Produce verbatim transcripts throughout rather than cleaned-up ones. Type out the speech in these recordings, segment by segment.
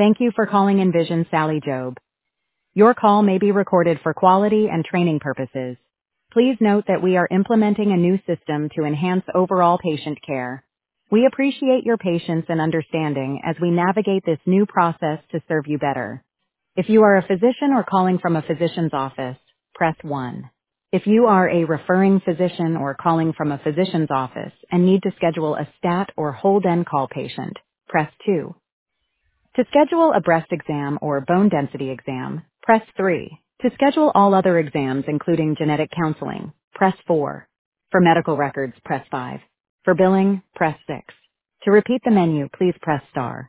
Thank you for calling Envision Sally Job. Your call may be recorded for quality and training purposes. Please note that we are implementing a new system to enhance overall patient care. We appreciate your patience and understanding as we navigate this new process to serve you better. If you are a physician or calling from a physician's office, press one. If you are a referring physician or calling from a physician's office and need to schedule a stat or hold en call patient, press two. To schedule a breast exam or bone density exam, press three. To schedule all other exams including genetic counseling, press four. For medical records, press five. For billing, press six. To repeat the menu, please press star.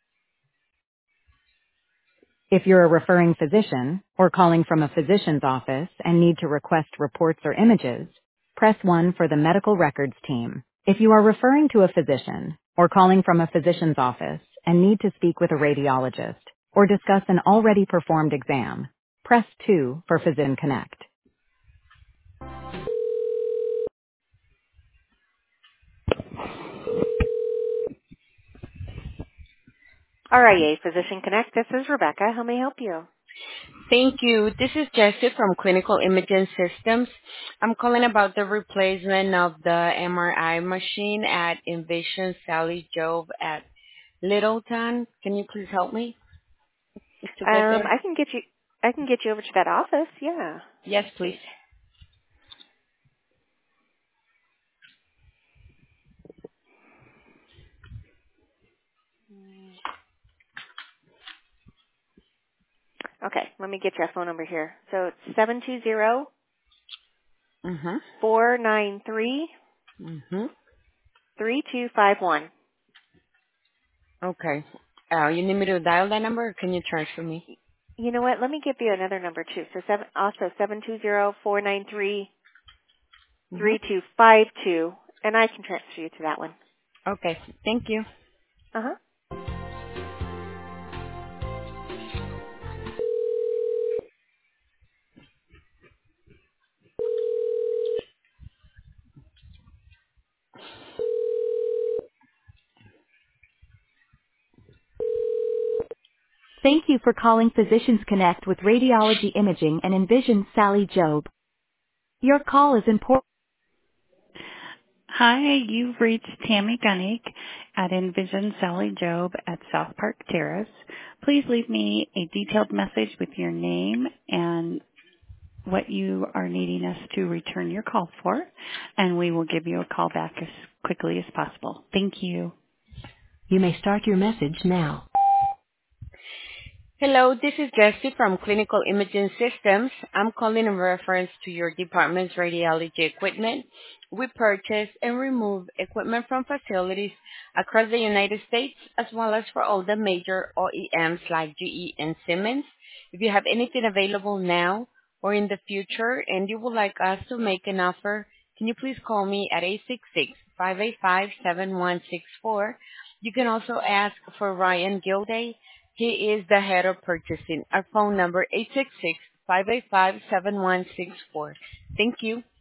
If you're a referring physician or calling from a physician's office and need to request reports or images, press one for the medical records team. If you are referring to a physician or calling from a physician's office and need to speak with a radiologist or discuss an already performed exam, press two for Physician Connect. R I A Physician Connect, this is Rebecca. How may I help you? Thank you. This is Jessie from Clinical Imaging Systems. I'm calling about the replacement of the M R I machine at Envision Sally Jove at Littleton. Can you please help me to get Um, there? I can get you, I can get you over to that office, yeah. Yes, please. Okay, let me get you a phone number here. So it's seven two zero, Mhm. four nine three, Mhm. three two five one. Okay. Uh, you need me to dial that number, or can you transfer me? You know what? Let me give you another number too. So seven, also seven two zero, four nine three, Mhm. three two five two, and I can transfer you to that one. Okay. Thank you. Uh-huh. Thank you for calling Physicians Connect with Radiology Imaging and Envision Sally Job. Your call is important. Hi, you've reached Tammy Gunnick at Envision Sally Job at South Park Terrace. Please leave me a detailed message with your name and what you are needing us to return your call for, and we will give you a call back as quickly as possible. Thank you. You may start your message now. Hello, this is Jessie from Clinical Imaging Systems. I'm calling in reference to your department's radiology equipment. We purchase and remove equipment from facilities across the United States, as well as for all the major O E Ms like G E and Siemens. If you have anything available now or in the future and you would like us to make an offer, can you please call me at eight six six, five eight five, seven one six four. You can also ask for Ryan Gilday. He is the head of purchasing. Our phone number eight six six, five eight five, seven one six four. Thank you.